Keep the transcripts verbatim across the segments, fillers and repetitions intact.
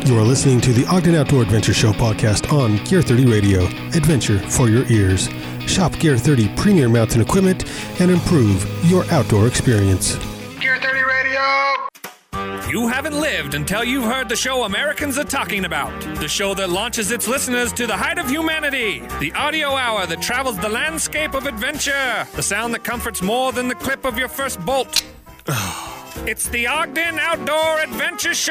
You are listening to the Ogden Outdoor Adventure Show podcast on Gear thirty Radio. Adventure for your ears. Shop Gear thirty premium mountain equipment and improve your outdoor experience. Gear thirty Radio! You haven't lived until you've heard the show Americans are talking about. The show that launches its listeners to the height of humanity. The audio hour that travels the landscape of adventure. The sound that comforts more than the clip of your first bolt. It's the Ogden Outdoor Adventure Show!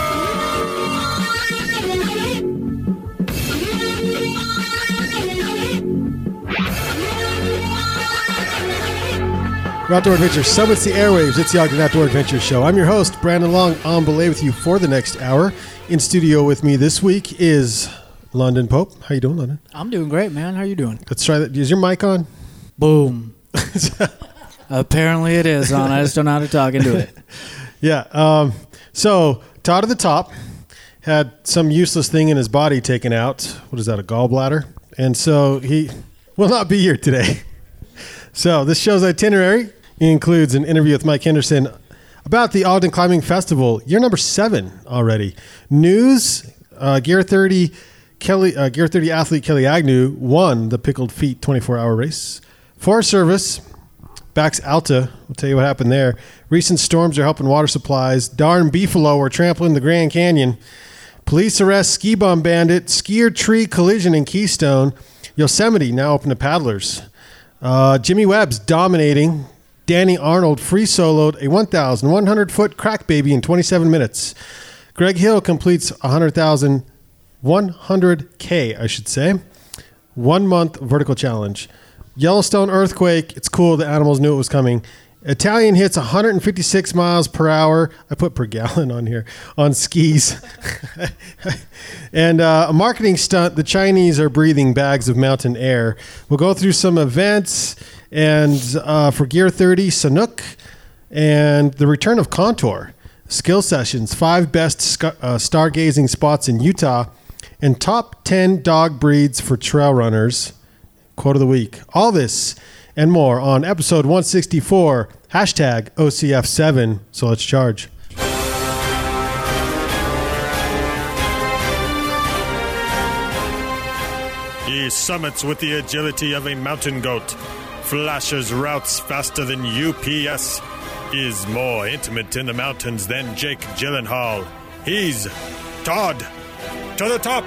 Outdoor Adventure summits the airwaves. It's the Ogden Outdoor Adventure Show. I'm your host, Brandon Long, on belay with you for the next hour. In studio with me this week is London Pope. How you doing, London? I'm doing great, man. How you doing? Let's try that. Is your mic on? Boom. Apparently it is on. I just don't know how to talk into it. Yeah. Um, so, Todd at the top had some useless thing in his body taken out. What is that, a gallbladder? And so he will not be here today. So this show's itinerary includes an interview with Mike Henderson about the Ogden Climbing Festival, year number seven already. News, uh, Gear thirty Kelly, uh, Gear thirty athlete Kelly Agnew won the Pickled Feet twenty-four hour race. Forest Service backs Alta. We'll tell you what happened there. Recent storms are helping water supplies. Darn beefalo are trampling the Grand Canyon. Police arrest ski bum bandit. Skier tree collision in Keystone. Yosemite now open to paddlers. Uh, Jimmy Webb's dominating. Danny Arnold free soloed a one thousand one hundred foot crack baby in twenty-seven minutes. Greg Hill completes one hundred thousand, one hundred K, I should say. One month vertical challenge. Yellowstone earthquake. It's cool. The animals knew it was coming. Italian hits one hundred fifty-six miles per hour. I put per gallon on here on skis. And uh, a marketing stunt. The Chinese are breathing bags of mountain air. We'll go through some events and uh, for Gear thirty, Sanuk and the return of Contour. Skill sessions. Five best sc- uh, stargazing spots in Utah and top ten dog breeds for trail runners. Quote of the week. All this and more on episode one sixty-four, hashtag O C F seven. So let's charge. He summits with the agility of a mountain goat, flashes routes faster than U P S, is more intimate in the mountains than Jake Gyllenhaal. He's Todd to the top.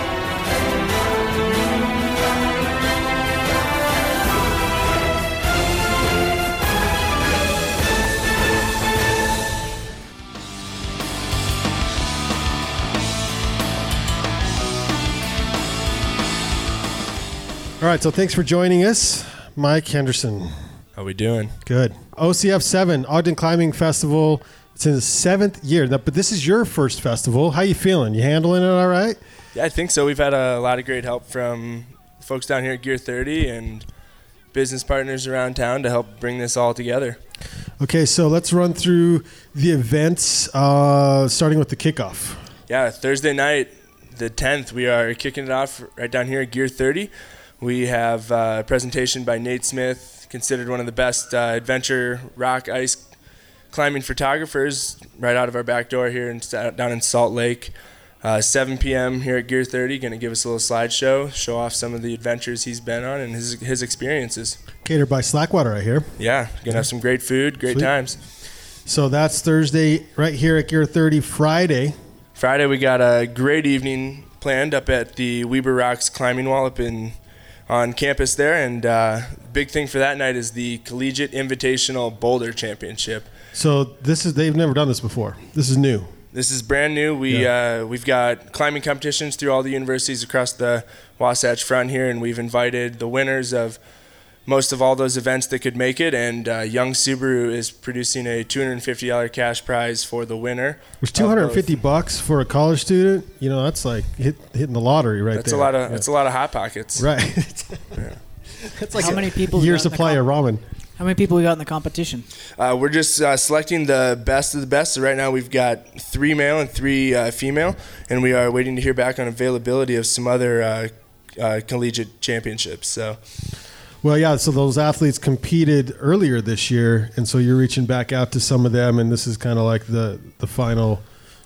All right, so thanks for joining us, Mike Henderson. How we doing? Good. O C F seven, Ogden Climbing Festival. It's in the seventh year, but this is your first festival. How you feeling? You handling it all right? Yeah, I think so. We've had a lot of great help from folks down here at Gear thirty and business partners around town to help bring this all together. Okay, so let's run through the events, uh, starting with the kickoff. Yeah, Thursday night, the tenth, we are kicking it off right down here at Gear thirty. We have uh, a presentation by Nate Smith, considered one of the best uh, adventure rock ice climbing photographers right out of our back door here in, down in Salt Lake. Uh, seven p.m. here at Gear thirty, going to give us a little slideshow, show off some of the adventures he's been on and his his experiences. Catered by Slackwater, I hear. Yeah, going to have some great food, great Sweet. times. So that's Thursday right here at Gear thirty. Friday. Friday, we got a great evening planned up at the Weber Rocks climbing wall up in on campus there, and uh, big thing for that night is the Collegiate Invitational Boulder Championship. So this is they've never done this before. This is new. This is brand new. We Yeah. uh, we've got climbing competitions through all the universities across the Wasatch Front here, and we've invited the winners of most of all those events that could make it. And uh, Young Subaru is producing a two hundred fifty dollars cash prize for the winner. Which two hundred fifty bucks for a college student, you know, that's like hit, hitting the lottery right That's there. a lot of Yeah. that's a lot of hot pockets. Right. Yeah. That's like How a many people we year got in the supply of comp- ramen. How many people we got in the competition? Uh, we're just uh, selecting the best of the best. So right now we've got three male and three uh, female, and we are waiting to hear back on availability of some other uh, uh, collegiate championships. So. Well, yeah, so those athletes competed earlier this year, and so you're reaching back out to some of them, and this is kind of like the, the final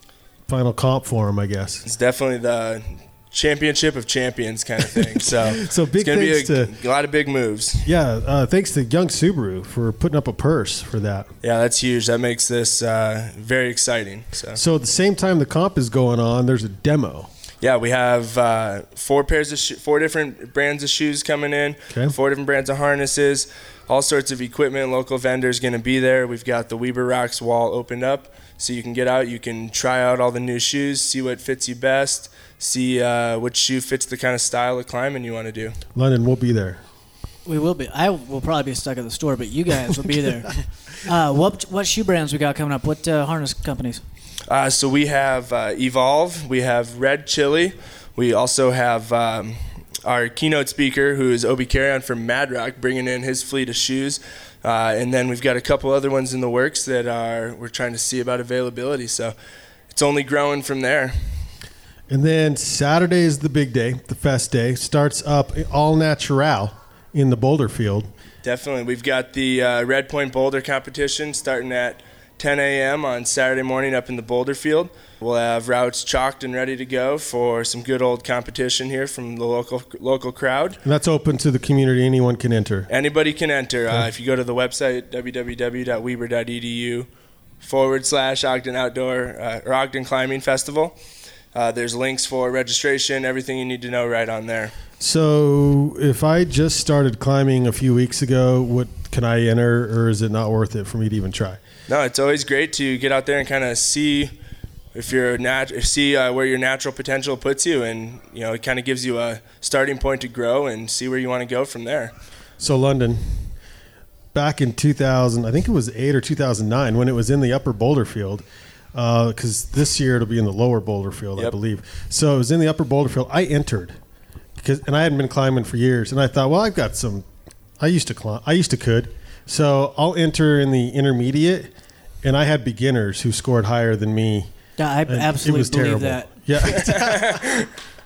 final comp for him, I guess. It's definitely the championship of champions kind of thing. So, so big it's going thanks to to be a, a lot of big moves. Yeah, uh, thanks to Young Subaru for putting up a purse for that. Yeah, that's huge. That makes this uh, very exciting. So. so at the same time the comp is going on, there's a demo. Yeah, we have uh, four pairs of sho- four different brands of shoes coming in, okay. four different brands of harnesses, all sorts of equipment. Local vendors going to be there. We've got the Weber Rocks wall opened up, so you can get out. You can try out all the new shoes, see what fits you best, see uh, which shoe fits the kind of style of climbing you want to do. London, we'll be there. We will be. I will probably be stuck at the store, but you guys will be there. Uh, what what shoe brands we got coming up? What uh, harness companies? Uh, so we have uh, Evolve, we have Red Chili, we also have um, our keynote speaker, who is Obi Carrion from Mad Rock, bringing in his fleet of shoes, uh, and then we've got a couple other ones in the works that are we're trying to see about availability. So it's only growing from there. And then Saturday is the big day, the fest day. Starts up all natural in the boulder field. Definitely, we've got the uh, Red Point Boulder competition starting at ten a.m. on Saturday morning up in the boulder field. We'll have routes chalked and ready to go for some good old competition here from the local local crowd. And that's open to the community. Anyone can enter. Anybody can enter. Uh, if you go to the website, w w w dot weber dot e d u forward slash Ogden Outdoor uh, or Ogden Climbing Festival, uh, there's links for registration, everything you need to know right on there. So if I just started climbing a few weeks ago, what can I enter, or is it not worth it for me to even try? No, it's always great to get out there and kind of see if you're nat- see uh, where your natural potential puts you, and you know it kind of gives you a starting point to grow and see where you want to go from there. So London, back in two thousand, I think it was eight or two thousand nine, when it was in the upper boulder field, because uh, this year it'll be in the lower boulder field, yep. I believe. So it was in the upper boulder field. I entered, because and I hadn't been climbing for years, and I thought, well, I've got some. I used to climb. I used to could. So I'll enter in the intermediate, and I had beginners who scored higher than me. Yeah, I absolutely believe terrible. that. Yeah.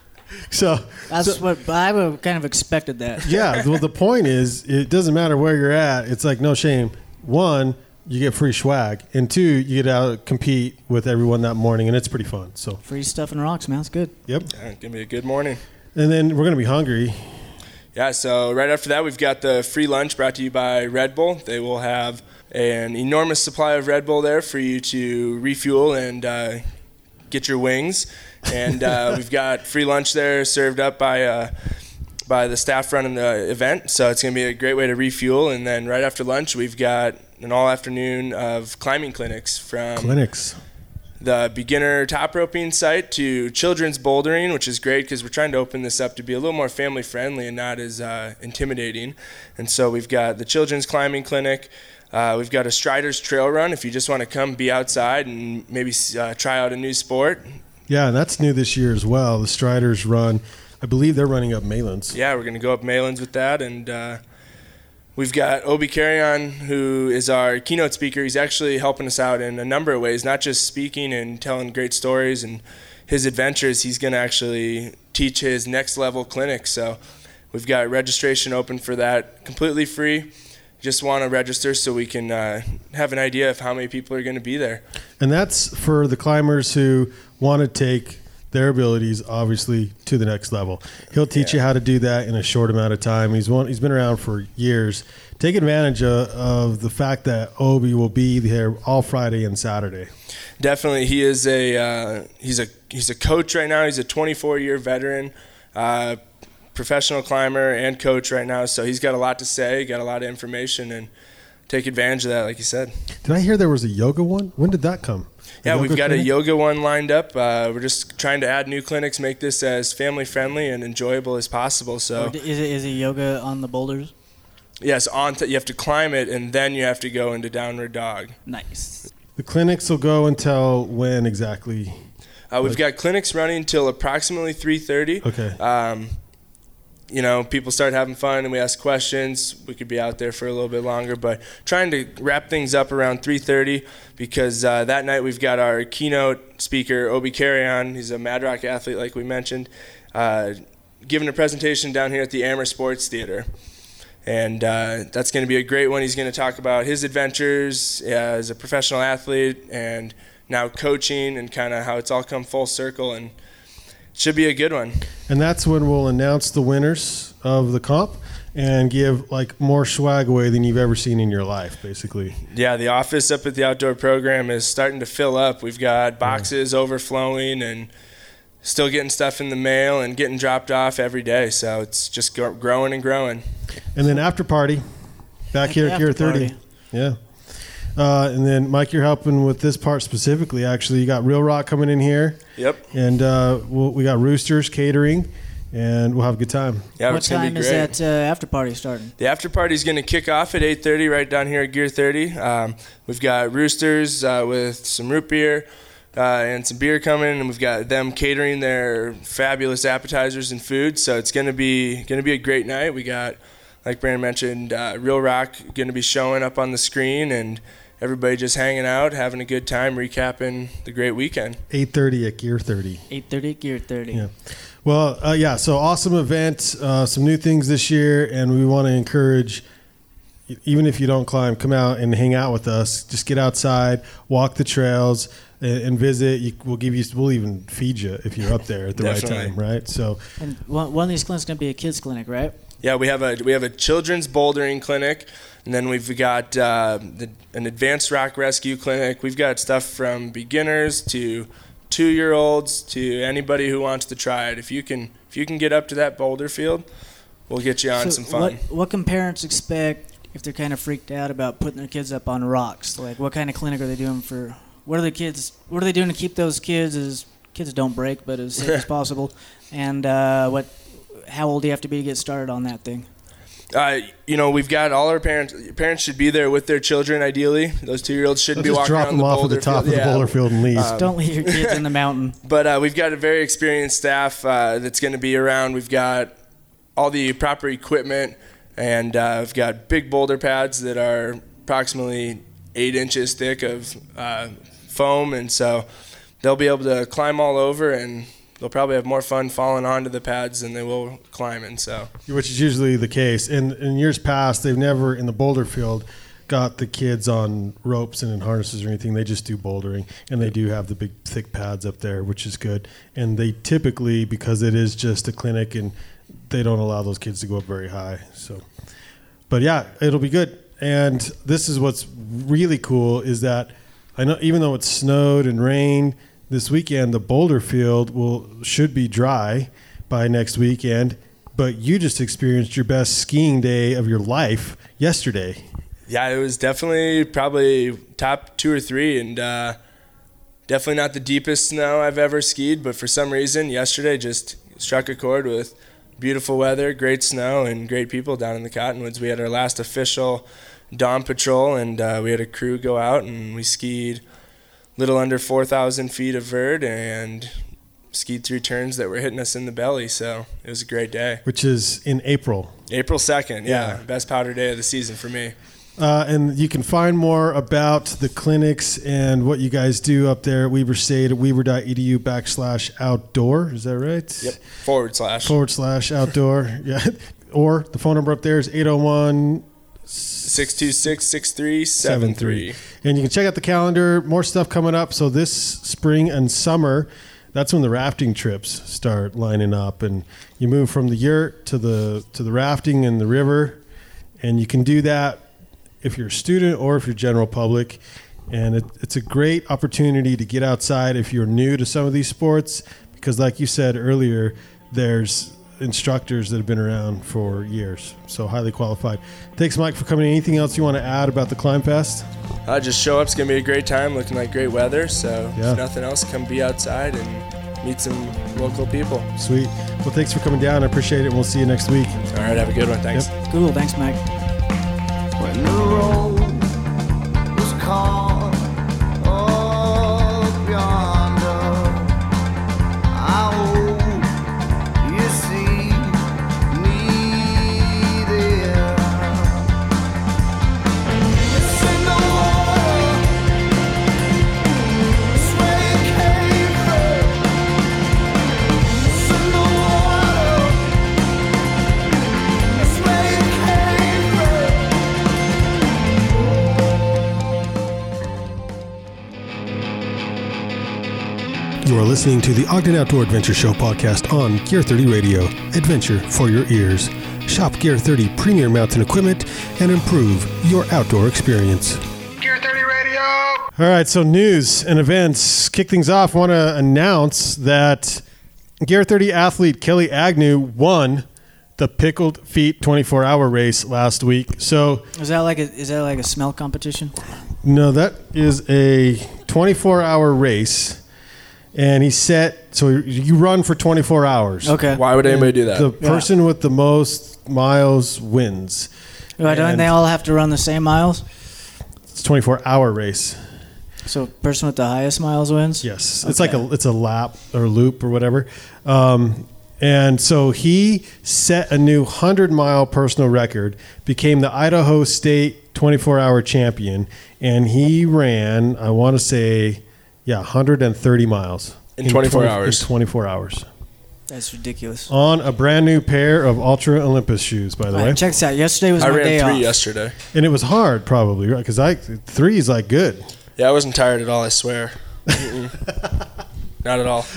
so that's so, what I would kind of expected that. Yeah. Well, the point is, it doesn't matter where you're at. It's like no shame. One, you get free swag, and two, you get out compete with everyone that morning, and it's pretty fun. So free stuff and rocks, man. It's good. Yep. Yeah, give me a good morning. And then we're gonna be hungry. Yeah, so right after that, we've got the free lunch brought to you by Red Bull. They will have an enormous supply of Red Bull there for you to refuel and uh, get your wings. And uh, we've got free lunch there served up by uh, by the staff running the event. So it's going to be a great way to refuel. And then right after lunch, we've got an all afternoon of climbing clinics from clinics. the beginner top roping site to children's bouldering, which is great because we're trying to open this up to be a little more family friendly and not as uh, intimidating. And so we've got the children's climbing clinic. Uh, we've got a Strider's trail run if you just want to come be outside and maybe uh, try out a new sport. Yeah, and that's new this year as well. The Strider's run. I believe they're running up Malins. Yeah, we're going to go up Malins with that. And uh, we've got Obi Carrion, who is our keynote speaker. He's actually helping us out in a number of ways, not just speaking and telling great stories and his adventures. He's going to actually teach his next level clinic. So we've got registration open for that, completely free. Just want to register so we can uh, have an idea of how many people are going to be there. And that's for the climbers who want to take their abilities, obviously, to the next level. He'll teach yeah. you how to do that in a short amount of time. He's one, he's been around for years. Take advantage of, of the fact that Obi will be there all Friday and Saturday. Definitely, he is a uh, he's a he's a coach right now. He's a twenty-four year veteran, uh, professional climber and coach right now. So he's got a lot to say, got a lot of information, and take advantage of that, like you said. Did I hear there was a yoga one? When did that come? A yeah, we've got clinic? a yoga one lined up. Uh, we're just trying to add new clinics, make this as family friendly and enjoyable as possible. So is it is it yoga on the boulders? Yes, on t- you have to climb it, and then you have to go into downward dog. Nice. The clinics will go until when exactly? Uh, we've got clinics running until approximately three thirty. Okay. Um, you know, people start having fun and we ask questions. We could be out there for a little bit longer, but trying to wrap things up around three thirty because uh, that night we've got our keynote speaker, Obi Carrion. He's a Mad Rock athlete, like we mentioned, uh, giving a presentation down here at the Amer Sports Theater. And uh, that's going to be a great one. He's going to talk about his adventures as a professional athlete and now coaching, and kind of how it's all come full circle, and it should be a good one. And that's when we'll announce the winners of the comp and give like more swag away than you've ever seen in your life, basically. Yeah, the office up at the outdoor program is starting to fill up. We've got boxes overflowing and still getting stuff in the mail and getting dropped off every day. So it's just go- growing and growing. And then after party, back here at Gear thirty. Party. Yeah. Uh, and then, Mike, you're helping with this part specifically, actually. You got Real Rock coming in here. Yep. And uh, we'll, we got Roosters catering, and we'll have a good time. Yeah, What it's gonna time be is great. that uh, after party starting? The after party is going to kick off at eight thirty right down here at Gear thirty. Um, we've got Roosters uh, with some root beer uh, and some beer coming, and we've got them catering their fabulous appetizers and food. So it's going to be going to be a great night. We got, like Brandon mentioned, uh, Real Rock going to be showing up on the screen, and everybody just hanging out, having a good time, recapping the great weekend. eight thirty at Gear thirty. eight thirty, Gear thirty. Yeah. Well, uh, yeah, so awesome event, uh, some new things this year, and we want to encourage, even if you don't climb, come out and hang out with us. Just get outside, walk the trails, and, and visit. You, we'll give you, we'll even feed you if you're up there at the right Definitely. time, right? So, And one, one of these clinics is going to be a kids clinic, right? Yeah, we have a we have a children's bouldering clinic, and then we've got uh, the, an advanced rock rescue clinic. We've got stuff from beginners to two-year-olds to anybody who wants to try it. If you can if you can get up to that boulder field, we'll get you on So some fun. What, what can parents expect if they're kind of freaked out about putting their kids up on rocks? Like, what kind of clinic are they doing for? What are the kids? What are they doing to keep those kids as kids don't break, but as safe as possible? And uh, what? How old do you have to be to get started on that thing? Uh, you know, we've got all our parents. Parents should be there with their children. Ideally, those two-year-olds shouldn't let's be just walking drop around them the off at boulder the top field. of the Yeah. boulder field and leave. Um, Don't leave your kids in the mountain. But uh, we've got a very experienced staff uh, that's going to be around. We've got all the proper equipment, and uh, we've got big boulder pads that are approximately eight inches thick of uh, foam, and so they'll be able to climb all over, and they'll probably have more fun falling onto the pads than they will climbing. So, Which is usually the case. And in years past, they've never, in the boulder field, got the kids on ropes and in harnesses or anything. They just do bouldering, and they do have the big, thick pads up there, which is good. And they typically, because it is just a clinic, and they don't allow those kids to go up very high. So, but yeah, it'll be good. And this is what's really cool is that I know even though it snowed and rained this weekend, the boulder field will should be dry by next weekend. But you just experienced your best skiing day of your life yesterday. yeah, it was definitely probably top two or three, and uh, definitely not the deepest snow I've ever skied. But for some reason, yesterday just struck a chord with beautiful weather, great snow, and great people down in the Cottonwoods. We had our last official dawn patrol, and uh, we had a crew go out, and we skied little under four thousand feet of vert and skied through turns that were hitting us in the belly. So it was a great day. Which is in April. April second, yeah, Yeah. best powder day of the season for me. Uh, and you can find more about the clinics and what you guys do up there at Weber State at weber.edu backslash outdoor. Is that right? Yep, forward slash. Forward slash outdoor. Yeah. Or the phone number up there is eight oh one six two six, six three seven three. And you can check out the calendar. More stuff coming up. So this spring and summer, that's when the rafting trips start lining up, and you move from the yurt to the to the rafting in the river, and you can do that if you're a student or if you're general public. And it, it's a great opportunity to get outside if you're new to some of these sports, because like you said earlier, there's instructors that have been around for years, so highly qualified. Thanks, Mike, for coming. Anything else you want to add about the Climb Fest? Uh, just show up. It's going to be a great time, looking like great weather. So Yeah. if nothing else, come be outside and meet some local people. Sweet. Well, thanks for coming down. I appreciate it, and we'll see you next week. All right, have a good one. Thanks. Yep. Cool. Thanks, Mike. When the road was called up yonder, I hope you see me there. It's in the water, it's where you came from. It's in the water, it's where you came from. You are listening to the Ogden Outdoor Adventure Show podcast on Gear thirty Radio. Adventure for your ears. Shop Gear thirty premier mountain equipment and improve your outdoor experience. Gear thirty Radio. All right, so news and events. Kick things off. I want to announce that Gear thirty athlete Kelly Agnew won the Pickled Feet twenty-four hour race last week. So Is that like a is that like a smell competition? no, that is a twenty-four hour race. And he set, so you run for twenty-four hours. Okay. Why would anybody do that? The person with the most miles wins. Why don't And they all have to run the same miles? It's a twenty-four hour race. So person with the highest miles wins? Yes. It's like a it's a lap or loop or whatever. Um, and so he set a new one hundred mile personal record, became the Idaho State twenty-four hour champion, and he ran, I want to say, yeah, one hundred thirty miles. In twenty-four twenty hours. In twenty-four hours. That's ridiculous. On a brand new pair of Ultra Olympus shoes, by the All way. right, check this out. Yesterday was I my ran day three off. yesterday. And it was hard, probably, right? Because I three is like good. Yeah, I wasn't tired at all, I swear. Mm-mm. Not at all.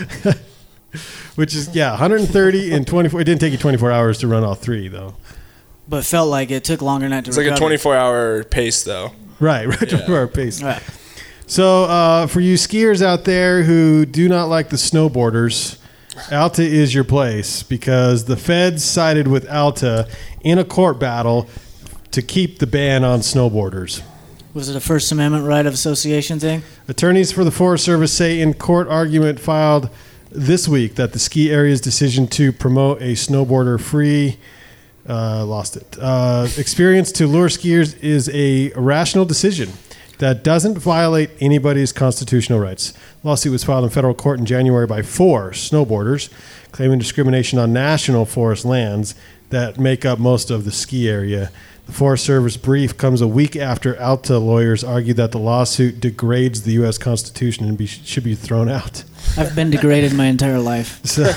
Which is, yeah, one hundred thirty in twenty-four. It didn't take you twenty-four hours to run all three, though. But felt like it took longer than that to It's like a recover. twenty-four hour pace, though. Right, right, Yeah. twenty-four hour pace. Right. So, uh, for you skiers out there who do not like the snowboarders, Alta is your place because the feds sided with Alta in a court battle to keep the ban on snowboarders. Was it a First Amendment right of association thing? Attorneys for the Forest Service say in court argument filed this week that the ski area's decision to promote a snowboarder-free uh, lost it uh, experience to lure skiers is a rational decision that doesn't violate anybody's constitutional rights. Lawsuit was filed in federal court in January by four snowboarders claiming discrimination on national forest lands that make up most of the ski area. The Forest Service brief comes a week after Alta lawyers argued that the lawsuit degrades the U S Constitution and be, should be thrown out. I've been degraded my entire life. So,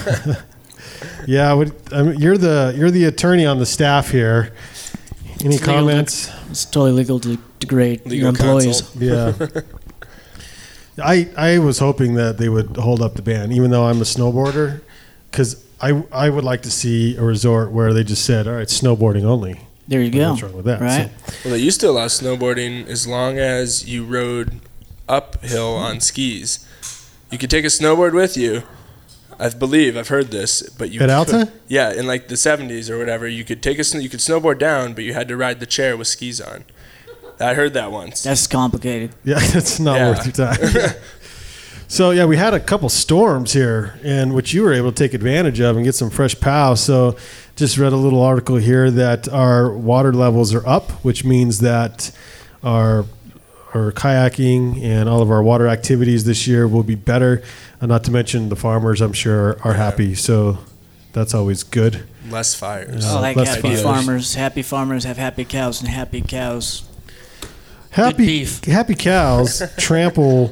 yeah, would, I mean, you're the you're the attorney on the staff here. Any It's legal comments? It's totally legal to degrade Legal your employees. counsel. Yeah. I I was hoping that they would hold up the ban, even though I'm a snowboarder, because I I would like to see a resort where they just said, all right, snowboarding only. There you go. What's wrong with that? Right? So- Well, they used to allow snowboarding as long as you rode uphill on skis. You could take a snowboard with you. I believe I've heard this, but you At could- Alta? Yeah, in like the seventies or whatever, you could take a sn- you could snowboard down, but you had to ride the chair with skis on. I heard that once. That's complicated. Yeah, it's not Yeah. worth your time. So yeah, we had a couple storms here, and which you were able to take advantage of and get some fresh pow. So just read a little article here that our water levels are up, which means that our our kayaking and all of our water activities this year will be better. Uh, not to mention the farmers, I'm sure, are happy. So that's always good. Less fires. Yeah. I like less happy fires. farmers. Happy farmers have happy cows, and happy cows. Happy beef. happy cows trample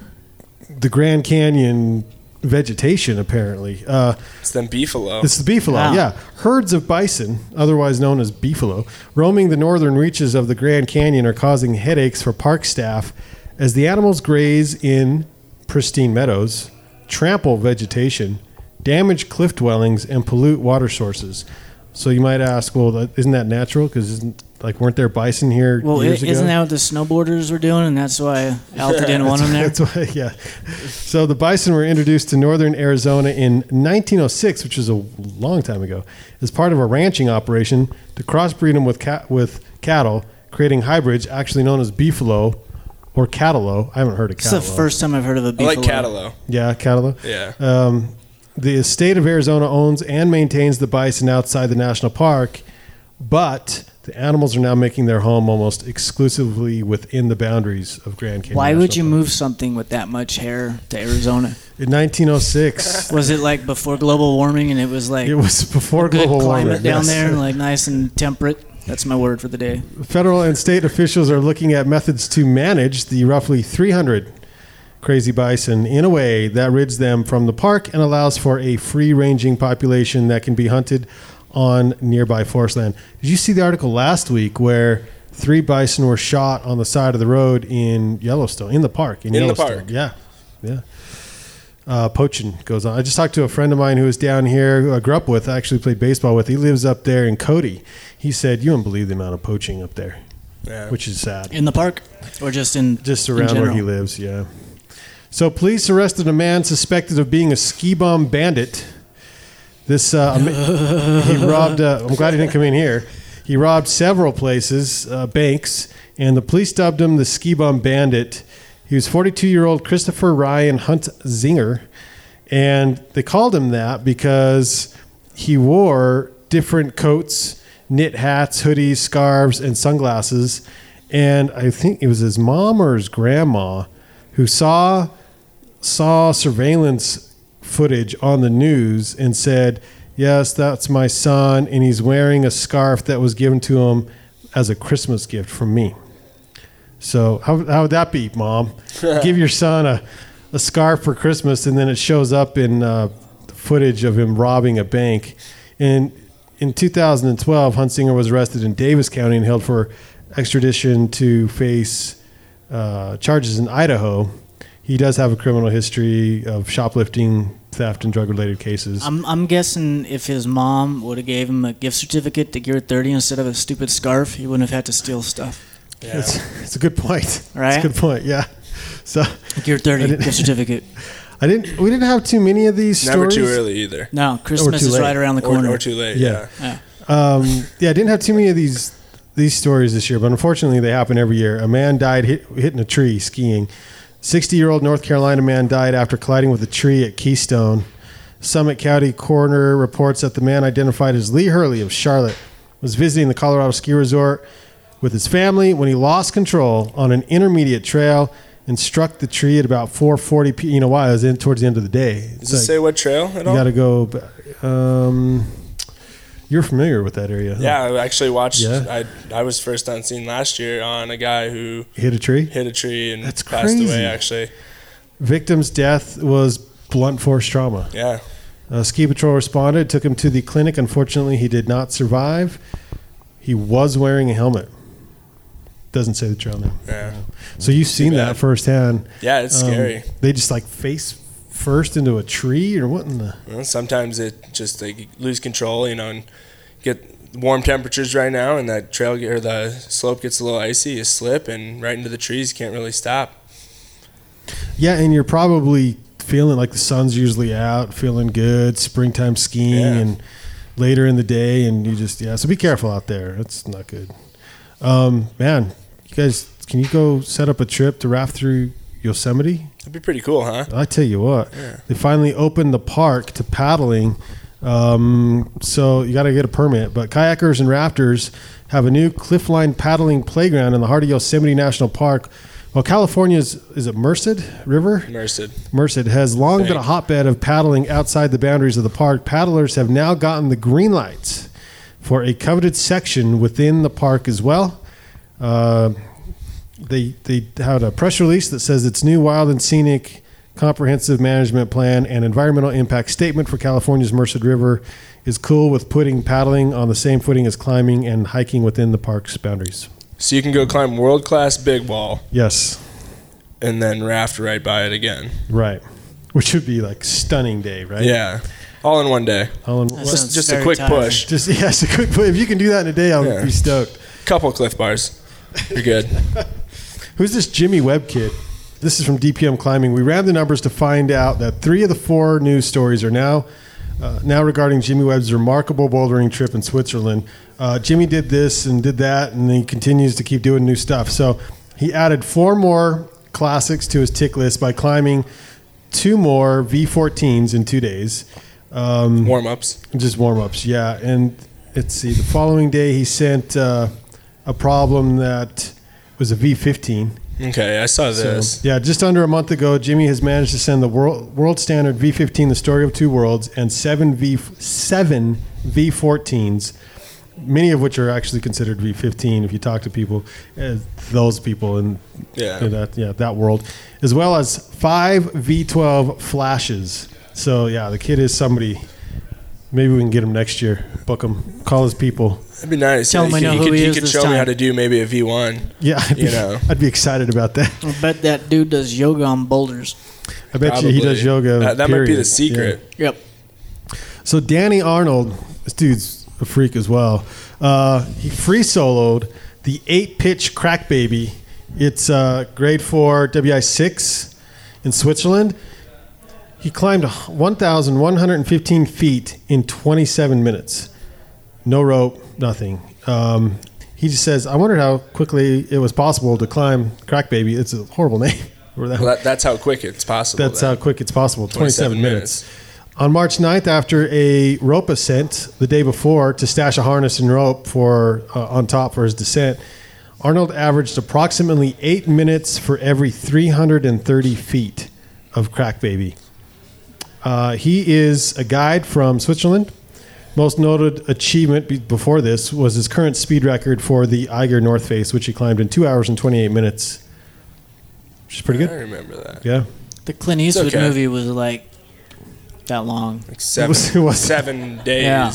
the Grand Canyon vegetation. Apparently, uh, It's them beefalo. it's the beefalo. Wow. Yeah, herds of bison, otherwise known as beefalo, roaming the northern reaches of the Grand Canyon are causing headaches for park staff as the animals graze in pristine meadows, trample vegetation, damage cliff dwellings, and pollute water sources. So you might ask, well, that- isn't that natural? Because isn't like weren't there bison here Well, years i- ago? isn't that what the snowboarders were doing, and that's why Alta didn't want them there? That's why, yeah. So the bison were introduced to northern Arizona in nineteen oh six, which is a long time ago, as part of a ranching operation to crossbreed them with cat with cattle, creating hybrids actually known as beefalo or catalo. I haven't heard of It's catalo. the first time I've heard of a I beefalo. like catalo. Yeah, catalo. Yeah. Um, the state of Arizona owns and maintains the bison outside the national park, but the animals are now making their home almost exclusively within the boundaries of Grand Canyon. Why would National you Park. move something with that much hair to Arizona? In nineteen oh six, Was it like before global warming, and it was like it was before good global climate warming. down yes. there, and like nice and temperate? That's my word for the day. Federal and state officials are looking at methods to manage the roughly three hundred crazy bison in a way that rids them from the park and allows for a free-ranging population that can be hunted on nearby forest land. Did you see the article last week where three bison were shot on the side of the road in Yellowstone, in the park? In the Yellowstone. park. Yeah, yeah. uh, poaching goes on. I just talked to a friend of mine who was down here, who I grew up with, I actually played baseball with. He lives up there in Cody. He said, you don't believe the amount of poaching up there, Yeah. which is sad. In the park, or just in Just in around where general? he lives, yeah. So police arrested a man suspected of being a ski bum bandit. This uh, he robbed. Uh, I'm glad he didn't come in here. He robbed several places, uh, banks, and the police dubbed him the ski bum bandit. He was forty-two-year-old Christopher Ryan Hunt Zinger, and they called him that because he wore different coats, knit hats, hoodies, scarves, and sunglasses. And I think it was his mom or his grandma who saw saw surveillance footage on the news and said, yes, that's my son, and he's wearing a scarf that was given to him as a Christmas gift from me. So how, how would that be, Mom? Give your son a, a scarf for Christmas, and then it shows up in uh, footage of him robbing a bank. And in two thousand twelve, Huntsinger was arrested in Davis County and held for extradition to face uh, charges in Idaho. He does have a criminal history of shoplifting, theft, and drug-related cases. I'm I'm guessing if his mom would have gave him a gift certificate to Gear thirty instead of a stupid scarf, he wouldn't have had to steal stuff. Yeah. It's, it's a good point. Right? It's a good point. Yeah. So Gear thirty didn't- gift certificate. I didn't. We didn't have too many of these Never stories. too early either. No, Christmas too is late. right around the Or, corner. or too late. Yeah. Yeah. Yeah. Um, yeah, I didn't have too many of these these stories this year, but unfortunately they happen every year. A man died hit, hitting a tree skiing. sixty-year-old North Carolina man died after colliding with a tree at Keystone. Summit County coroner reports that the man, identified as Lee Hurley of Charlotte, was visiting the Colorado ski resort with his family when he lost control on an intermediate trail and struck the tree at about four forty p. You know why? It was in towards the end of the day. Does it say what trail at You all? got to go. ba- Um, you're familiar with that area? huh? Yeah, I actually watched. Yeah. I I was first on scene last year on a guy who Hit a tree. hit a tree and That's passed crazy. away. Actually, Victim's death was blunt force trauma. yeah. Uh, ski patrol responded, took him to the clinic. Unfortunately, he did not survive. He was wearing a helmet. Doesn't say the trail name. Yeah. So you've seen Too that bad. firsthand. Yeah, it's Um, scary. They just like face first into a tree, or what in the? You know, sometimes it just they lose control, you know, and get warm temperatures right now, and that trail get, or the slope gets a little icy. You slip and right into the trees. Can't really stop. Yeah, and you're probably feeling like the sun's usually out, feeling good, springtime skiing, Yeah. and later in the day, and you just yeah. So be careful out there. It's not good. Um, man, you guys, can you go set up a trip to raft through Yosemite? That'd be pretty cool, huh? I tell you what, Yeah. they finally opened the park to paddling. Um, so you got to get a permit. But kayakers and rafters have a new cliffline paddling playground in the heart of Yosemite National Park. Well, California's, is it Merced River? Merced. Merced has long been a Thank- hotbed of paddling outside the boundaries of the park. Paddlers have now gotten the green lights for a coveted section within the park as well. Uh, they they had a press release that says its new wild and scenic comprehensive management plan and environmental impact statement for California's Merced River is cool with putting paddling on the same footing as climbing and hiking within the park's boundaries. So you can go climb world class big wall Yes, and then raft right by it again. right. Which would be like stunning day, right? Yeah, all in one day. All in- That Just, sounds just a very quick tiring. push. Just yes, a quick. If you can do that in a day, I'll Yeah. be stoked. Couple Cliff Bars. You're good. Who's this Jimmy Webb kid? This is from D P M Climbing. We ran the numbers to find out that three of the four news stories are now uh, now regarding Jimmy Webb's remarkable bouldering trip in Switzerland. Uh, Jimmy did this and did that, and he continues to keep doing new stuff. So he added four more classics to his tick list by climbing two more V fourteens in two days. Um, Warm ups. Just warm ups, yeah. And let's see, the following day he sent uh, a problem that was a V fifteen. Okay, I saw So, this. yeah, just under a month ago, Jimmy has managed to send the world world standard V fifteen, the story of two worlds, and seven V seven V fourteens, many of which are actually considered V fifteen if you talk to people, uh, those people in, Yeah. in that yeah that world, as well as five V twelve flashes. So yeah, the kid is somebody. Maybe we can get him next year. Book him. Call his people. That'd be nice. Tell Yeah, him I you know could, who you he could, is you could this show me time. how to do maybe a V one. Yeah, I'd be, You know. I'd be excited about that. I bet that dude does yoga on boulders. I bet you he does Probably. yoga. That, that might be period. the secret. Yep. So Danny Arnold, this dude's a freak as well. Uh, he free soloed the eight pitch crack baby. It's uh, grade four W I six in Switzerland. He climbed one thousand one hundred fifteen feet in twenty-seven minutes. No rope, nothing. Um, he just says, I wondered how quickly it was possible to climb crack baby. It's a horrible name. Or that- Well, that, that's how quick it's possible. That's then. how quick it's possible. twenty-seven, twenty-seven minutes. On March ninth, after a rope ascent the day before to stash a harness and rope for uh, on top for his descent, Arnold averaged approximately eight minutes for every three hundred thirty feet of crack baby. Uh, he is a guide from Switzerland. Most noted achievement be- before this was his current speed record for the Eiger North Face, which he climbed in two hours and twenty-eight minutes, which is pretty I good. remember that. Yeah. The Clint Eastwood okay. movie was like that long. Like seven, was- it was- seven days. Yeah.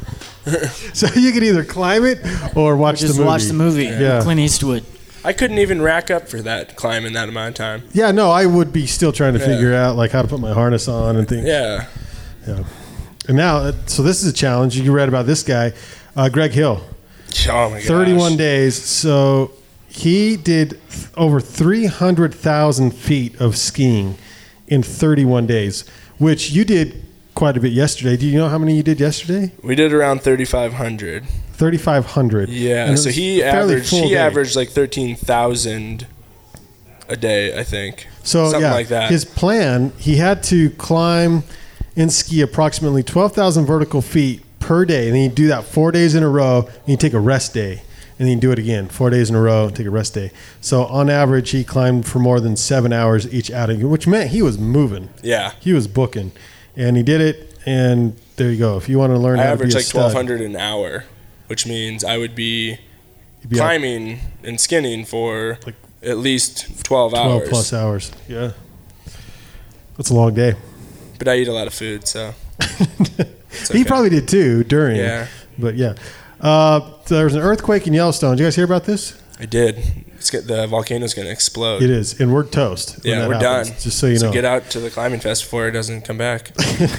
So you could either climb it or watch Just the movie. watch the movie. Yeah. Clint Eastwood. I couldn't even rack up for that climb in that amount of time. Yeah, no, I would be still trying to Yeah. figure out like how to put my harness on and things. Yeah. Yeah. And now, uh, so this is a challenge. You read about this guy, uh, Greg Hill, Oh my gosh. thirty-one days. So he did th- over three hundred thousand feet of skiing in thirty-one days, which you did quite a bit yesterday. Do you know how many you did yesterday? We did around thirty-five hundred. thirty-five hundred. Yeah. And it So was he fairly averaged full he day. averaged like thirteen thousand a day, I think. So Something yeah, like that. his plan, he had to climb and ski approximately twelve thousand vertical feet per day, and he'd do that four days in a row, and he'd take a rest day, and he'd do it again, four days in a row, and take a rest day. So on average, he climbed for more than seven hours each outing, which meant he was moving. Yeah. He was booking, and he did it, and there you go. If you want to learn I how to be averaged a like stud, twelve hundred an hour, which means I would be you'd be up climbing and skinning for Like at least twelve twelve hours. plus hours. Yeah. That's a long day. But I eat a lot of food, so it's He okay. probably did too during. Yeah. But yeah. Uh, so there was an earthquake in Yellowstone. Did you guys hear about this? I did. It's get, the volcano's going to explode. It is. And we're toast. when Yeah, that we're happens, done. Just so you know. get out to the climbing fest before it doesn't come back.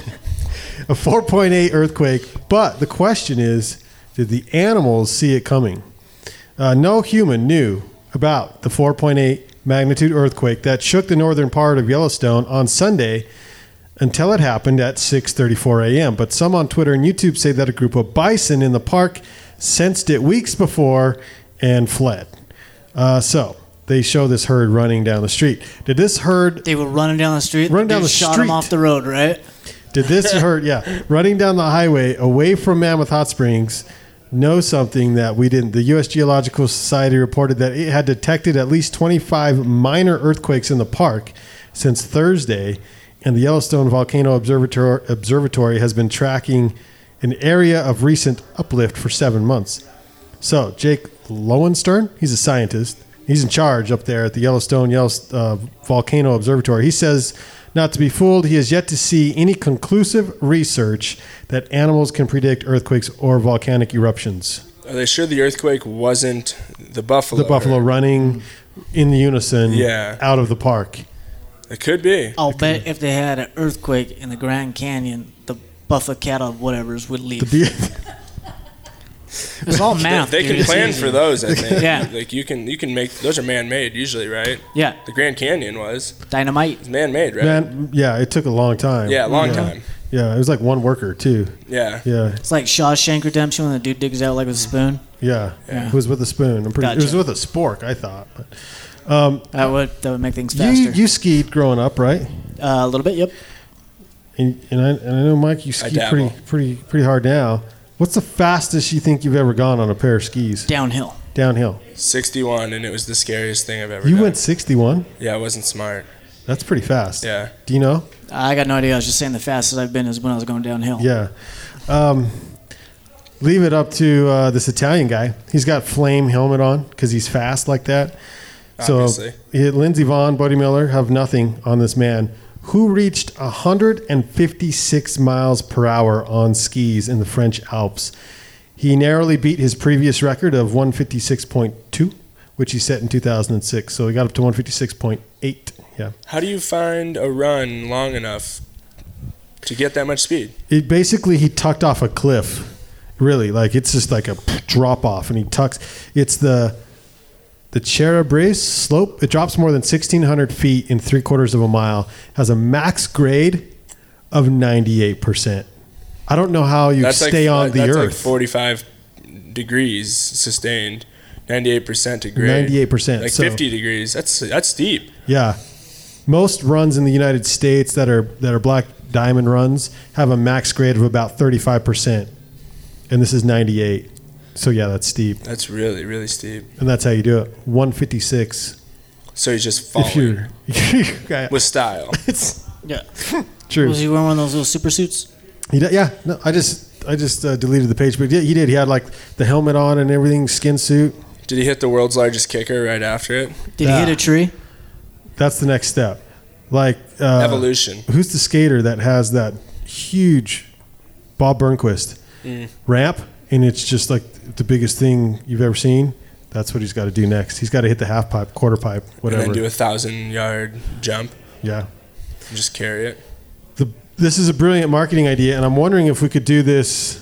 A four point eight earthquake. But the question is, did the animals see it coming? Uh, no human knew about the four point eight magnitude earthquake that shook the northern part of Yellowstone on Sunday until it happened at six thirty-four a.m. But some on Twitter and YouTube say that a group of bison in the park sensed it weeks before and fled. Uh, so they show this herd running down the street. Did this herd They were running down the street. Running down Dude the shot street. him off the road, right? Did this hurt? Yeah. Running down the highway away from Mammoth Hot Springs know something that we didn't. The U S Geological Society reported that it had detected at least twenty-five minor earthquakes in the park since Thursday, and the Yellowstone Volcano Observatory, Observatory has been tracking an area of recent uplift for seven months. So, Jake Lowenstern, he's a scientist. He's in charge up there at the Yellowstone Yellowstone, uh, Volcano Observatory. He says, not to be fooled, he has yet to see any conclusive research that animals can predict earthquakes or volcanic eruptions. Are they sure the earthquake wasn't the buffalo? The buffalo running in unison Yeah. out of the park. It could be. I'll bet if they had an earthquake in the Grand Canyon, the buffalo cattle whatever's would leave. The be- It's all math. They dude. can It's plan easy. for those, I think. Yeah. Like you can you can make those are man-made usually, right? Yeah, The Grand Canyon was dynamite. It's man-made, right? Man, yeah, it took a long time. Yeah, a long yeah. time. Yeah, it was like one worker, too. Yeah. Yeah, It's like Shawshank Redemption when the dude digs out like with a spoon. yeah. Yeah. It was with a spoon. I'm pretty. It was Gotcha. with a spork, I thought. But That would that would make things you, faster. you skied growing up, right? uh, a little bit, yep. And, and, I, and I know, Mike, you ski dabble. pretty, pretty, pretty hard now. What's the fastest you think you've ever gone on a pair of skis Downhill. downhill? sixty-one, and it was the scariest thing I've ever You done. went sixty-one. Yeah, I wasn't smart. That's pretty fast. Yeah. Do you know? I got no idea. I was just saying the fastest I've been is when I was going downhill. Yeah. Um, leave it up to uh, this Italian guy. He's got flame helmet on because he's fast like that. Obviously. So he- Lindsey Vaughn, Bodie Miller have nothing on this man who reached one hundred fifty-six miles per hour on skis in the French Alps. He narrowly beat his previous record of one fifty-six point two, which he set in two thousand six. So he got up to one fifty-six point eight. Yeah. How do you find a run long enough to get that much speed? It basically he tucked off a cliff. Really, like it's just like a drop off, and he tucks. It's the the Cherabres slope. It drops more than sixteen hundred feet in three quarters of a mile. Has a max grade of ninety-eight percent. I don't know how you That's stay like, on the that's earth. like forty-five degrees sustained, ninety-eight percent to grade. ninety-eight percent. Like so, fifty degrees. That's that's steep. Yeah. Most runs in the United States that are that are black diamond runs have a max grade of about thirty-five percent. And this is ninety-eight. So yeah, that's steep. That's really, really steep. And that's how you do it. one fifty-six. So he's just If falling you're with style. it's Yeah. true. Was he wearing one of those little super suits? He did, yeah. No, I just I just uh, deleted the page, but yeah, he did. He had like the helmet on and everything, skin suit. Did he hit the world's largest kicker right after it? Did Yeah. he hit a tree? That's the next step. Like uh, Evolution. Who's the skater that has that huge Bob Burnquist Mm. ramp, and it's just like the biggest thing you've ever seen? That's what he's got to do next. He's got to hit the half pipe, quarter pipe, whatever. And then do a thousand yard jump yeah. and just carry it. The, this is a brilliant marketing idea, and I'm wondering if we could do this,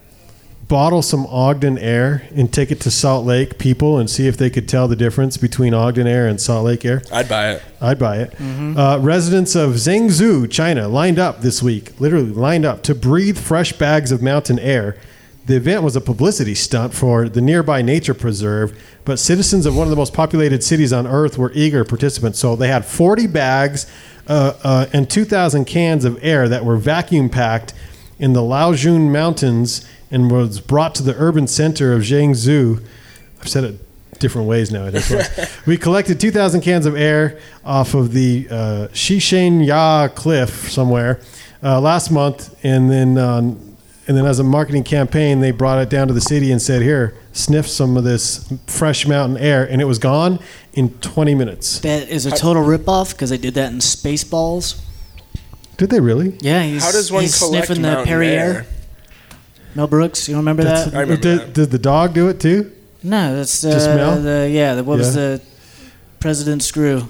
bottle some Ogden Air and take it to Salt Lake people and see if they could tell the difference between Ogden Air and Salt Lake Air. I'd buy it. I'd buy it. Uh, residents of Zhengzhou, China, lined up this week, literally lined up to breathe fresh bags of mountain air. The event was a publicity stunt for the nearby nature preserve, but citizens of one of the most populated cities on Earth were eager participants. So they had forty bags uh, uh, and two thousand cans of air that were vacuum packed in the Laojun Mountains and was brought to the urban center of Zhengzhou. I've said it different ways now. We collected two thousand cans of air off of the uh, Shishenya Cliff somewhere uh, last month, and then um, and then as a marketing campaign, they brought it down to the city and said, "Here, sniff some of this fresh mountain air," and it was gone in twenty minutes. That is a total ripoff because they did that in Spaceballs. Did they really? Yeah, he's, How does one he's collect sniffing the mountain Perrier. air? Mel Brooks, you remember That's- that? I remember did, that. did the dog do it too? No, that's uh, Just Mel? the yeah. The, what was Yeah. the President Screw?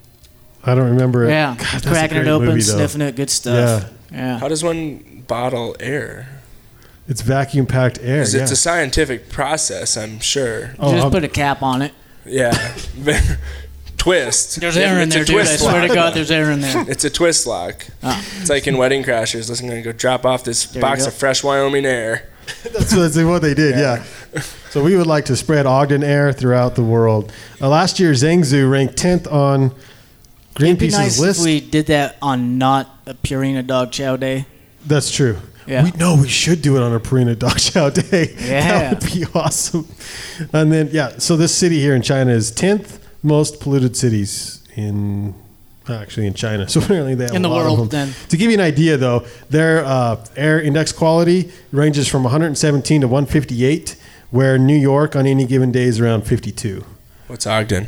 I don't remember it. Yeah, God, that's a cracking it great open, movie, though. sniffing it, good stuff. Yeah, How does one bottle air? It's vacuum packed air. 'Cause Yeah. it's a scientific process, I'm sure. you Oh, just I'm- put a cap on it. Yeah. Twist. There's air in It's there, a dude. I twist swear to lock. God, there's air in there. It's a twist lock. Ah. It's like in Wedding Crashers. Listen, I'm going to go drop off this There you box go. of fresh Wyoming air. That's what, that's what they did, yeah. So we would like to spread Ogden air throughout the world. Uh, last year, Zhengzhou ranked tenth on It'd be Greenpeace's nice list. if we did that on not a Purina Dog Chow Day. That's true. Yeah. We know we should do it on a Purina Dog Chow Day. Yeah. That would be awesome. And then, yeah, so this city here in China is tenth most polluted cities in, actually in China. So apparently they have In a the lot world, of them. then. To give you an idea, though, their uh, air index quality ranges from one hundred seventeen to one fifty-eight, where New York on any given day is around fifty-two. What's Ogden?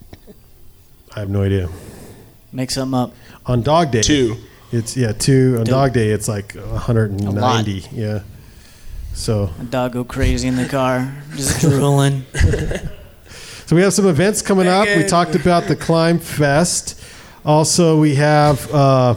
I have no idea. Make something up. On dog day, Two. It's yeah, two. On Dope. dog day, it's like one hundred ninety. Yeah. So A dog go crazy in the car, just drooling. So we have some events coming up. We Megan. talked about the Climb Fest. Also, we have uh,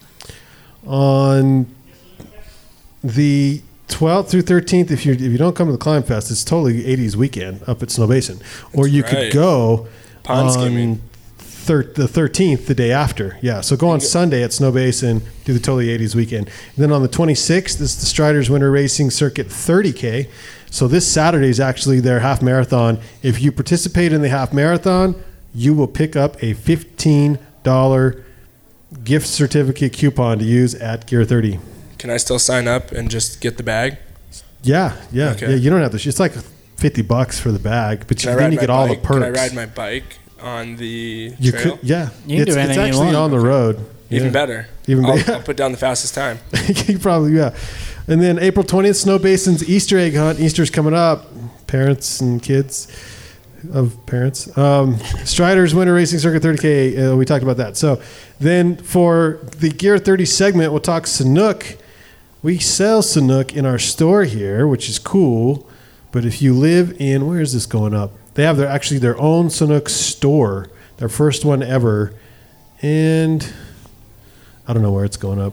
on the twelfth through thirteenth. If you if you don't come to the Climb Fest, it's totally eighties weekend up at Snow Basin. Or you could right. go Pond on skimming. thir- the thirteenth, the day after. Yeah. So go on Sunday at Snow Basin, do the totally eighties weekend. And then on the twenty-sixth is the Striders Winter Racing Circuit thirty K. So this Saturday is actually their half marathon. If you participate in the half marathon, you will pick up a fifteen dollars gift certificate coupon to use at Gear thirty. Can I still sign up and just get the bag? Yeah, yeah, Okay. yeah. You don't have to. It's like fifty bucks for the bag, but Can you, I then ride you my get all bike? the perks. Can I ride my bike on the you trail? could, yeah. You can it's, do it's anything you actually want. on the road. Even Yeah. better. Even I'll, better. I'll put down the fastest time. You probably, yeah. And then April twentieth, Snow Basin's Easter egg hunt. Easter's coming up. Parents and kids of parents. Um, Striders Winter Racing Circuit thirty K. Uh, we talked about that. So then for the Gear thirty segment, we'll talk Sanook. We sell Sanook in our store here, which is cool. But if you live in, where is this going up? They have their actually their own Sanook store, their first one ever and I don't know where it's going up,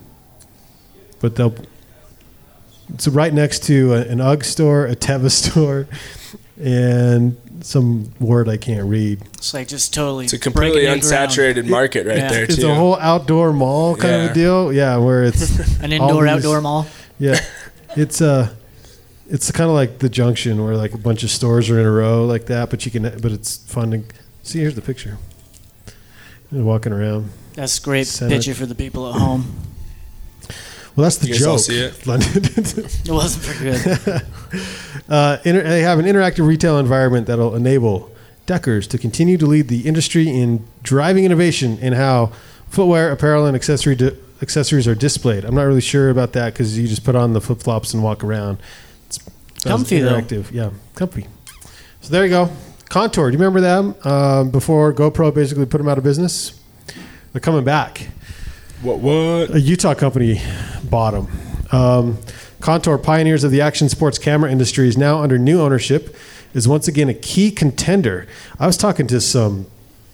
but they'll. It's right next to a, an UGG store, a Teva store, and some word I can't read. It's like just totally. It's a completely breaking new ground. unsaturated market right Yeah. there It's too. a whole outdoor mall kind of Yeah. a deal. Yeah, where it's An all indoor these- outdoor mall. Yeah, it's uh it's kind of like the Junction where like a bunch of stores are in a row like that, but you can, but it's fun to see. Here's the picture. You're walking around. That's a great Senate. picture for the people at home. Well, that's the You guys all joke. see it? London. It wasn't very good. uh, inter- they have an interactive retail environment that'll enable Deckers to continue to lead the industry in driving innovation in how footwear, apparel, and accessory di- accessories are displayed. I'm not really sure about that because you just put on the flip flops and walk around. It's that's Comfy, though. interactive. Yeah, comfy. So there you go. Contour. Do you remember them um, before GoPro basically put them out of business? They're coming back. What? What? A Utah company bought them. Um, Contour, pioneers of the action sports camera industry, is now under new ownership, is once again a key contender. I was talking to some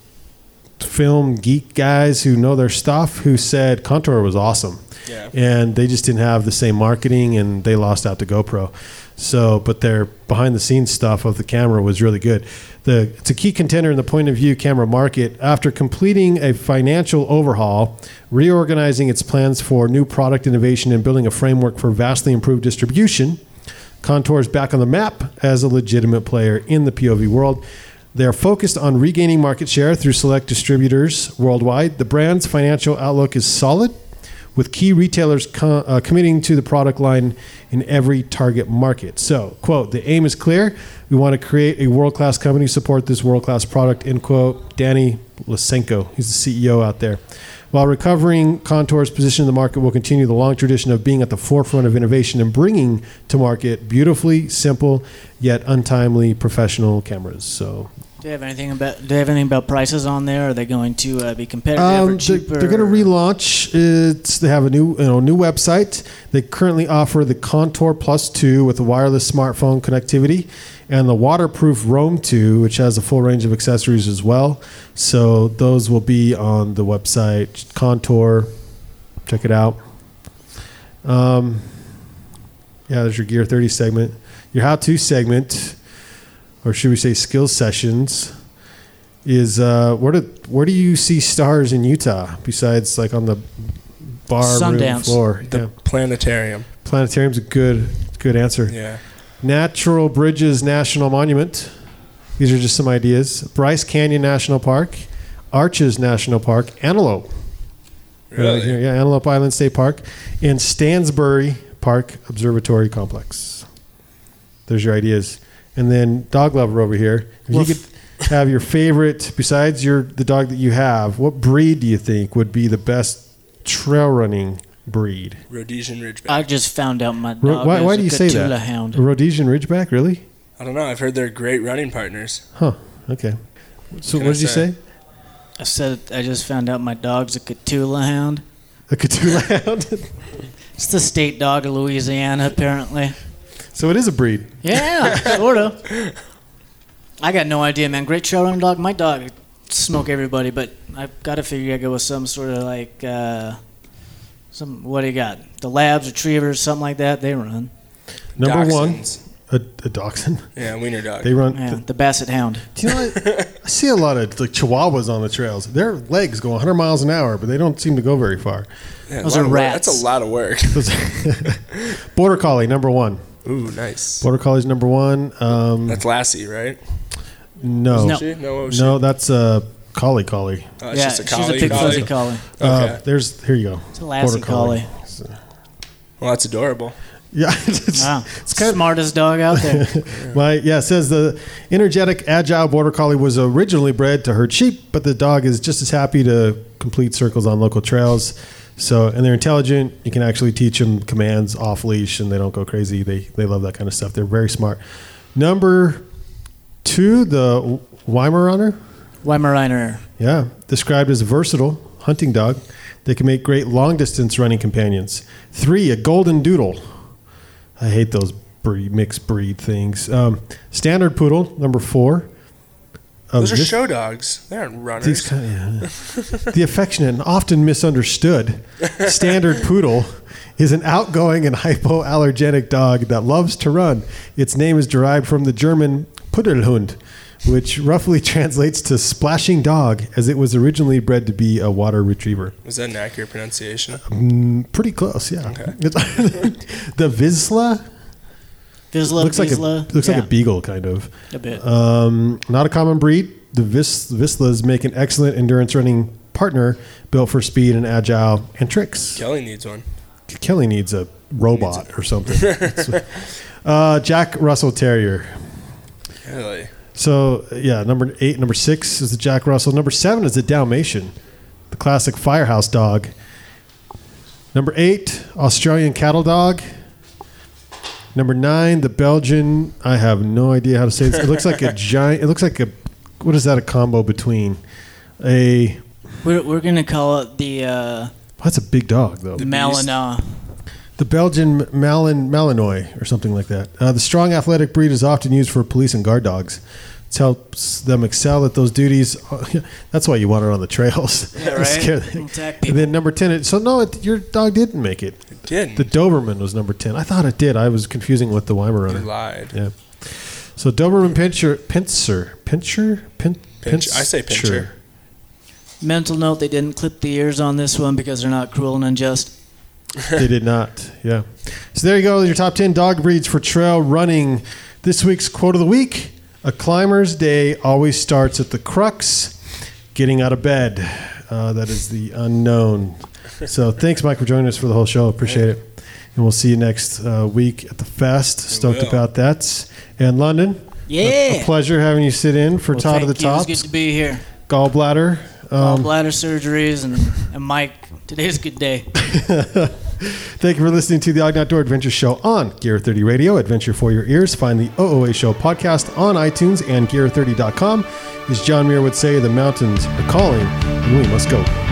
film geek guys who know their stuff who said Contour was awesome. Yeah. And they just didn't have the same marketing and they lost out to GoPro. So, but their behind the scenes stuff of the camera was really good. The, it's a key contender in the point of view camera market. After completing a financial overhaul, reorganizing its plans for new product innovation, and building a framework for vastly improved distribution, Contour is back on the map as a legitimate player in the P O V world. They are focused on regaining market share through select distributors worldwide. The brand's financial outlook is solid, with key retailers co- uh, committing to the product line in every target market. So, quote, the aim is clear. We want to create a world-class company, support this world-class product, end quote. Danny Lysenko, he's the C E O out there. While recovering, Contour's position in the market will continue the long tradition of being at the forefront of innovation and bringing to market beautifully simple yet untimely professional cameras. So, Do you have anything about? Do you have anything about prices on there? Are they going to uh, be competitive Um, or they're, cheaper? they're going to relaunch. It's they have a new, you know, new website. They currently offer the Contour Plus two with the wireless smartphone connectivity, and the waterproof Roam two, which has a full range of accessories as well. So those will be on the website Contour. Check it out. Um, yeah, there's your Gear thirty segment. Your how-to segment, or should we say skills sessions, is uh, where do where do you see stars in Utah besides like on the bar room Sundance. floor? The Yeah. planetarium. Planetarium's a good good answer. Yeah. Natural Bridges National Monument. These are just some ideas. Bryce Canyon National Park, Arches National Park, Antelope. Really? Right here, yeah, Antelope Island State Park, and Stansbury Park Observatory Complex. There's your ideas. And then Dog Lover over here. If Woof. you could have your favorite, besides your the dog that you have, what breed do you think would be the best trail running breed? Rhodesian Ridgeback. I just found out my dog Ro- why is why a do you say Cthulhu that? Hound. A Rhodesian Ridgeback, really? I don't know. I've heard they're great running partners. Huh. Okay. So Can what I did you say? say? I said I just found out my dog's a Cthulhu Hound. A Cthulhu Hound. It's the state dog of Louisiana, apparently. So it is a breed. Yeah, sort of. I got no idea, man. Great trail running dog. My dog would smoke everybody, but I've got to figure I go with some sort of like uh, some. What do you got? The Labs, Retrievers, something like that. They run. Number Dachshunds. one, a, a dachshund. Yeah, wiener dog. They run. Yeah, the Basset Hound. Do you know what? I see a lot of like Chihuahuas on the trails. Their legs go one hundred miles an hour, but they don't seem to go very far. Yeah, a Those lot are of work. rats. That's a lot of work. Border Collie, number one. Ooh, nice. Border Collie's number one. Um, That's Lassie, right? no, No. She? No, what was she? no, that's a Collie Collie. Oh, it's Yeah, just a she's collie. a big collie? fuzzy collie. Uh, Okay. there's here you go. It's a Lassie collie. Well, that's adorable. Yeah, it's, Wow, it's kind of smartest dog out there. my yeah. It says the energetic, agile Border Collie was originally bred to herd sheep, but the dog is just as happy to complete circles on local trails. So, and they're intelligent. You can actually teach them commands off leash, and they don't go crazy. They they love that kind of stuff. They're very smart. Number two, the Weimaraner. Weimaraner. Yeah, described as a versatile hunting dog. They can make great long-distance running companions. Three, a golden doodle. I hate those breed, mixed breed things. Um, standard poodle, number four. of Those are this- show dogs. They aren't runners. These kind of, yeah. The affectionate and often misunderstood standard poodle is an outgoing and hypoallergenic dog that loves to run. Its name is derived from the German Pudelhund, which roughly translates to splashing dog, as it was originally bred to be a water retriever. Is that an accurate pronunciation? Mm, pretty close, yeah. Okay. The Vizsla Vizsla, looks like a Vizsla. looks yeah, like a beagle, kind of. a bit. Um, not a common breed. The Vis- Vislas make an excellent endurance running partner, built for speed and agile and tricks. Kelly needs one. Kelly needs a robot or something. uh, Jack Russell Terrier. Kelly. So yeah, number eight, number six is the Jack Russell. Number seven is the Dalmatian, the classic firehouse dog. Number eight, Australian cattle dog. Number nine, the Belgian. I have no idea how to say this. It looks like a giant. It looks like a. What is that? A combo between a. We're we're gonna call it the uh, That's a big dog though. Malinois. The Belgian Malin Malinois or something like that. Uh, the strong athletic breed is often used for police and guard dogs. It helps them excel at those duties. That's why you want it on the trails. Yeah, right. Scare them. Attack And people. then number ten. It, so no, it, your dog didn't make it. It didn't. The Doberman was number ten. I thought it did. I was confusing with the Weimaraner. You lied. Yeah. So Doberman Pinscher, Pinscher, Pinscher, Pin, Pinch. I say pincher. Mental note: they didn't clip the ears on this one because they're not cruel and unjust. They did not. Yeah. So there you go. Your top ten dog breeds for trail running. This week's quote of the week: a climber's day always starts at the crux, getting out of bed. Uh, that is the unknown. So thanks, Mike, for joining us for the whole show. Appreciate it. And we'll see you next uh, week at the fest. Stoked will. about that. And London, Yeah. a, a pleasure having you sit in for Well, Todd of the thank you. It was Tops. good to be here. Gallbladder. Um, Gallbladder surgeries and, and Mike. Today's a good day. Thank you for listening to the Ogden Outdoor Adventure Show on Gear thirty Radio, Adventure for Your Ears. Find the O O A Show podcast on iTunes and gear thirty dot com. As John Muir would say, the mountains are calling and we must go.